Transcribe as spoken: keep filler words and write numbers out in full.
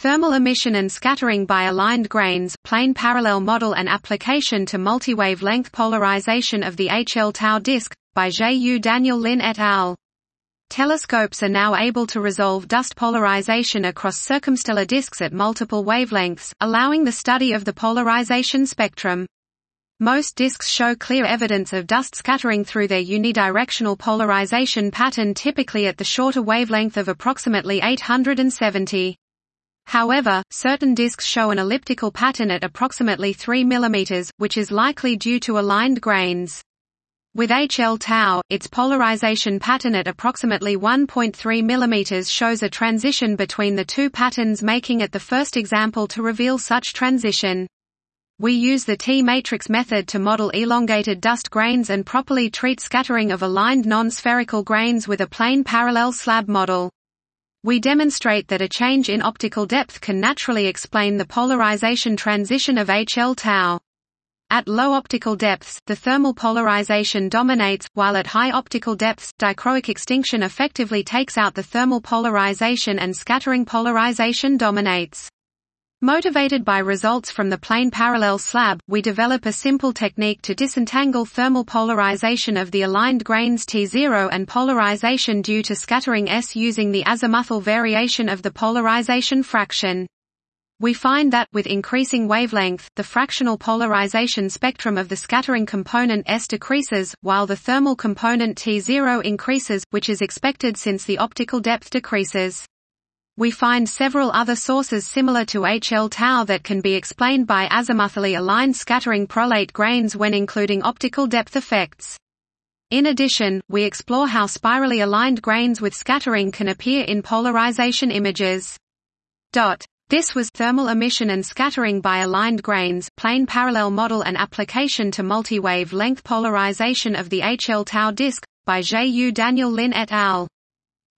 Thermal emission and scattering by aligned grains, plane parallel model and application to multi-wavelength polarization of the H L Tau disk, by Zhe-Yu Daniel Lin et al. Telescopes are now able to resolve dust polarization across circumstellar disks at multiple wavelengths, allowing the study of the polarization spectrum. Most disks show clear evidence of dust scattering through their unidirectional polarization pattern, typically at the shorter wavelength of approximately eight hundred seventy. However, certain disks show an elliptical pattern at approximately three millimeters, which is likely due to aligned grains. With H L Tau, its polarization pattern at approximately one point three millimeters shows a transition between the two patterns, making it the first example to reveal such transition. We use the T-matrix method to model elongated dust grains and properly treat scattering of aligned non-spherical grains with a plane parallel slab model. We demonstrate that a change in optical depth can naturally explain the polarization transition of H L Tau. At low optical depths, the thermal polarization dominates, while at high optical depths, dichroic extinction effectively takes out the thermal polarization and scattering polarization dominates. Motivated by results from the plane parallel slab, we develop a simple technique to disentangle thermal polarization of the aligned grains T zero and polarization due to scattering S using the azimuthal variation of the polarization fraction. We find that, with increasing wavelength, the fractional polarization spectrum of the scattering component S decreases, while the thermal component T zero increases, which is expected since the optical depth decreases. We find several other sources similar to H L Tau that can be explained by azimuthally aligned scattering prolate grains when including optical depth effects. In addition, we explore how spirally aligned grains with scattering can appear in polarization images. This was Thermal Emission and Scattering by Aligned Grains, Plane Parallel Model and Application to Multi-Wave Length Polarization of the H L Tau Disk, by Zhe-Yu Daniel Lin et al.